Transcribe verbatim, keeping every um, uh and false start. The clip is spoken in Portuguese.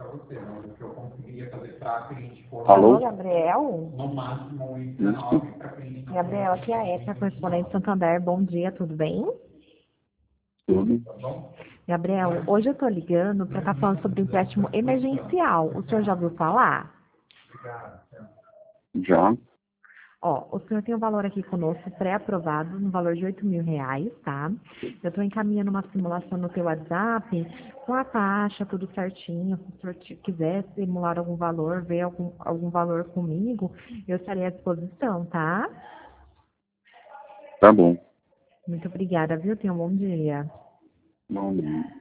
Alô? Alô, Gabriel? Isso? Gabriel, aqui é a Ética, correspondente Santander. Bom dia, tudo bem? Tudo? Gabriel, hoje eu estou ligando para estar falando sobre empréstimo emergencial. O senhor já ouviu falar? Já? Ó, o senhor tem um valor aqui conosco pré-aprovado no valor de oito mil reais, tá? Eu estou encaminhando uma simulação no teu WhatsApp com a taxa, tudo certinho. Se o senhor te- quiser simular algum valor, ver algum, algum valor comigo, eu estarei à disposição, tá? Tá bom. Muito obrigada, viu? Tenha um bom dia. Bom dia.